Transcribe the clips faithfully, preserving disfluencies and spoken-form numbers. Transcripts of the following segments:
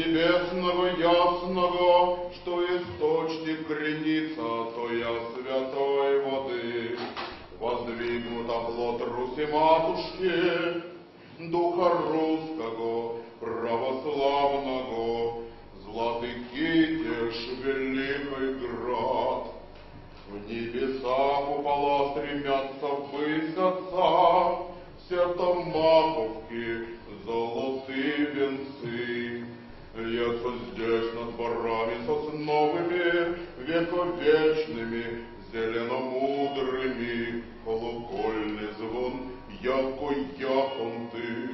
небесного ясного, что источник креница, то я святой воды. Воздвигнут оплот Руси матушки, духа русского православного, златый Китеж, великий град. В небеса купола стремятся ввысь Отца, сердца маковки золотые венцы. Льется здесь над барами сосновыми, вековечными, зеленомудрыми, колокольный звон, яко яхонты.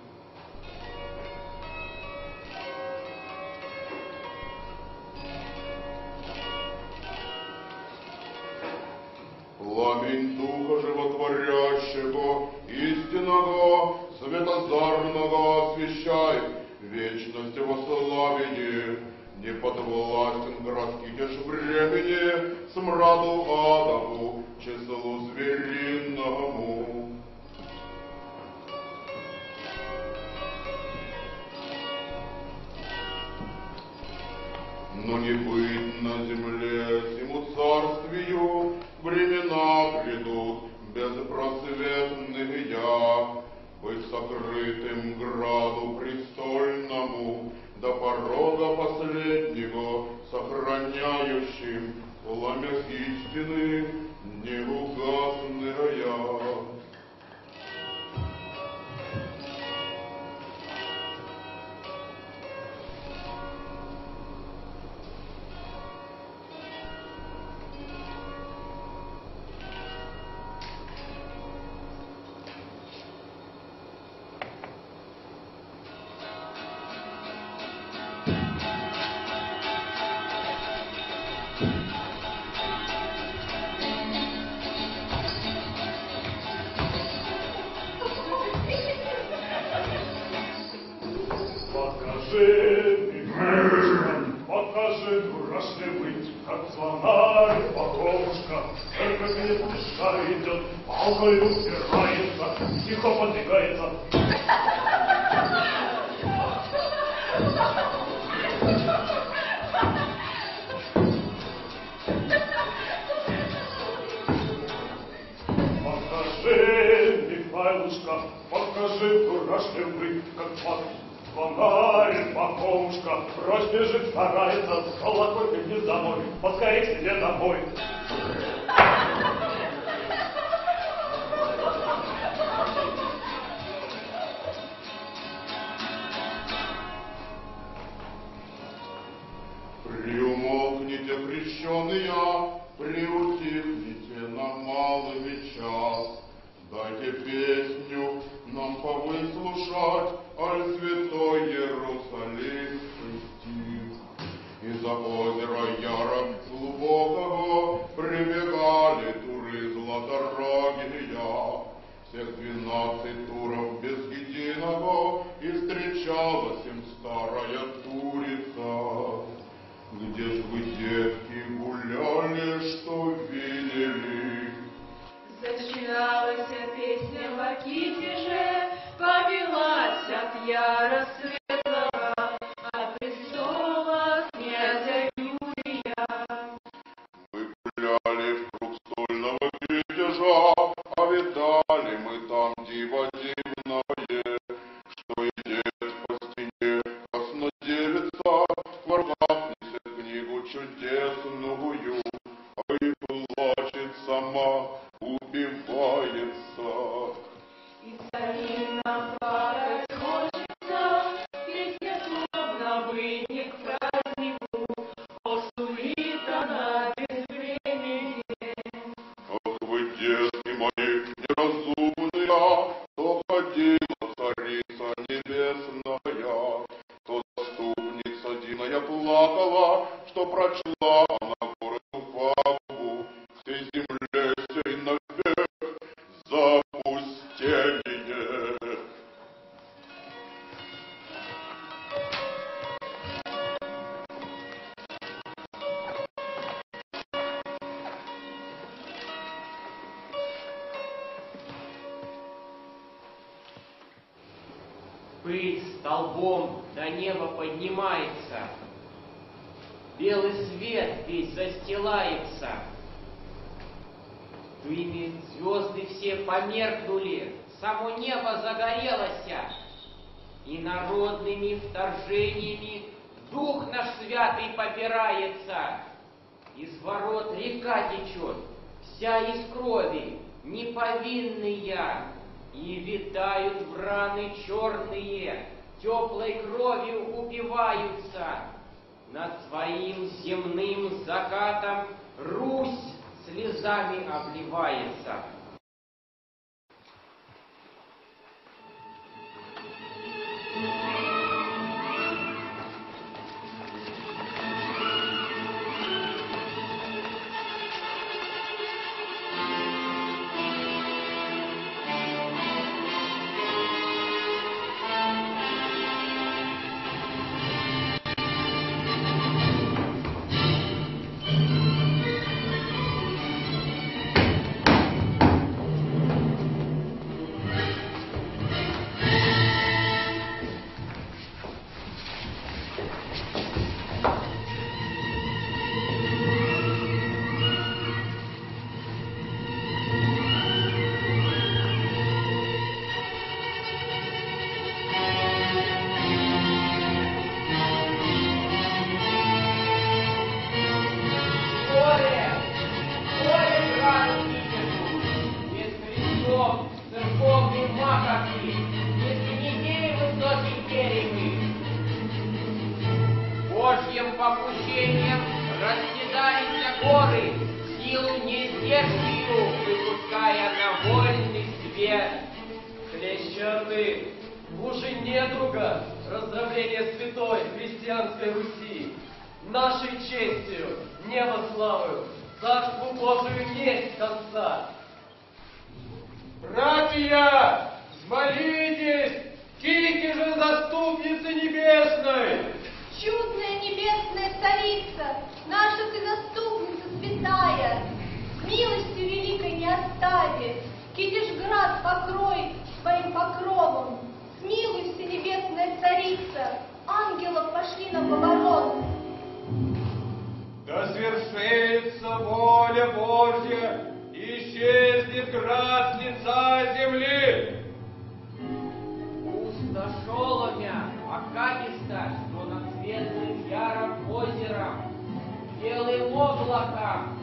Пламень Духа Животворящего, истинного, светозарного освящай, вечность во славении, не подвластен городский теж времени, смраду адову, числу звериному. Но не быть на земле сему царствию, времена грядут безпросветные, быть сокрытым граду престольному, до порога последнего сохраняющим пламя истины неугасная. Покажи, дурашный быть, как звонарь, покошка, только не спеша идет, палкой упирается, тихо подвигается. Покажи, Михайлушка, покажи, дурашный быть, как звонарь. Звонарь, покошка, прочь бежит, старается, колоколька не домой, поскорей к себе домой. Приумолкните, крещеные, приутихните на малый час. Дайте песню нам повыслушать, аль святой Иерусалимский стих. Из-за озера яра глубокого прибегали туры златорогие. Всех двенадцать туров без единого, и встречалась им старая турица. Где ж вы, детки, гуляли, что видели? Зачиналась песня в Китеже, повелась от яра светлого, от престола князя Юрия. Мы гуляли в круг стольного Китежа, а видали мы там диво дивное, что идет по стене краснодевица, в руках несет книгу чудесную, а и плачет сама, убивается. И самим нам плакать хочется, песня словно бы не к празднику, о суета на безвременье. Ах вы, детки мои, неразумные, то ходила царица небесная, то заступница Диная плакала, что прочла она городу фабу, всей земле сей навек запустение. Пыль столбом до неба поднимается, белый свет весь застилается. Дыми звезды все померкнули, само небо загорелось, и народными вторжениями дух наш святый попирается. Из ворот река течет, вся из крови, неповинная, и витают враны черные, теплой кровью упиваются. Над своим земным закатом Русь слезами обливается. Божьим попущением расседаются горы, силу нездешнюю выпуская на вольный свет. Хлещаты, мужи недруга, раздробление святой христианской Руси, нашей честью, небо славою, царству Божию есть конца. Братья, взмолитесь, кики же заступницы небесной! Чудная небесная царица, наша ты заступница святая, милостью великой не остави, Китежград покрой своим покровом. Смилуйся, небесная царица, ангелов пошли на поворот. Да свершится воля Божья, исчезнет град с лица земли. Пустошеломя, покатиста, что над светлым яром озером, белым облаком.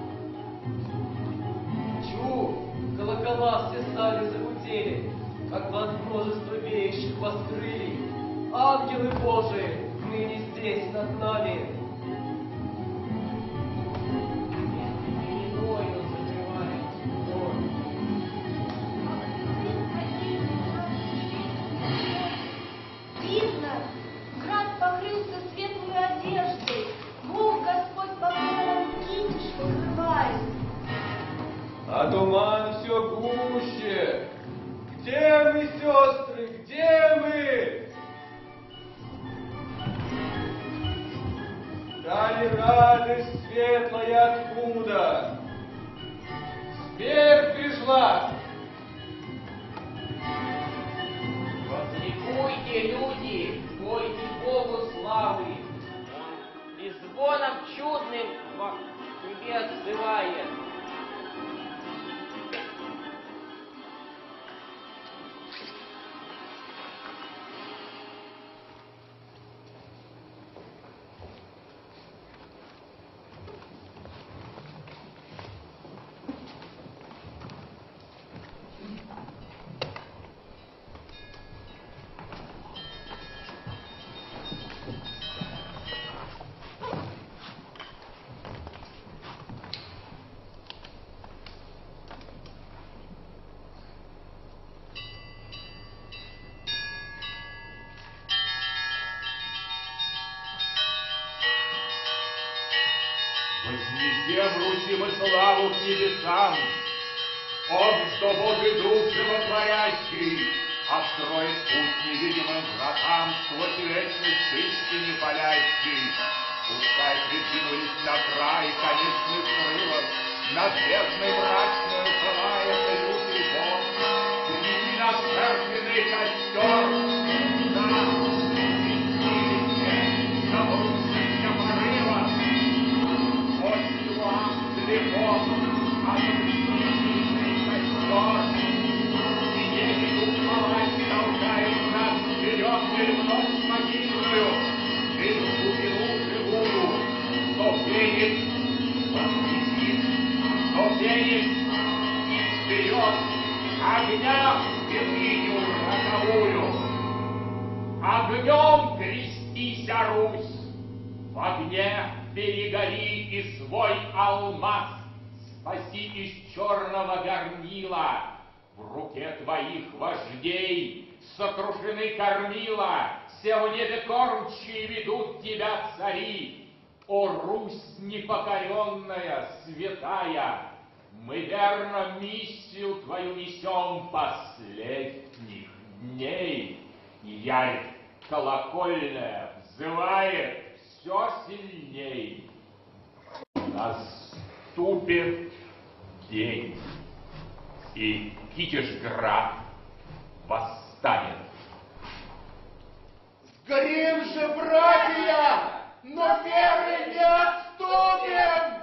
Чу, колокола все стали загудели, как от множества веющих воскрылий. Ангелы Божии ныне здесь над нами. Пеленою закрывает город. Видно, град покрылся светлой одеждой, Бог Господь покровом китиш покрывает. А туман все гуще. Где мы, сестры, где мы? Дали радость светлая откуда? Смерть пришла. Возликуйте, люди, пойте Богу славы. Он трезвоном чудным к тебе отзывает. Вознесем Руси мы славу к небесам, Он, что Божий Дух животворящий, откроет путь невидимым вратам сквозь вечность истине палящий. Пускай прикинулись на край конечных крылов, над бездной мрачной укрывается лютый Бог. Прими наш жертвенный костер, вперед, огня в святыню роковую. Огнем крестися, Русь, в огне перегори и свой алмаз спаси из черного горнила. В руке твоих вождей сокрушены кормила, все в небе кормчие ведут тебя цари. О, Русь непокоренная, святая, мы верно миссию твою несем последних дней. И ярь колокольная взывает все сильней. Наступит день, и Китежград восстанет. Сгорим же, братья, но веры не отступим!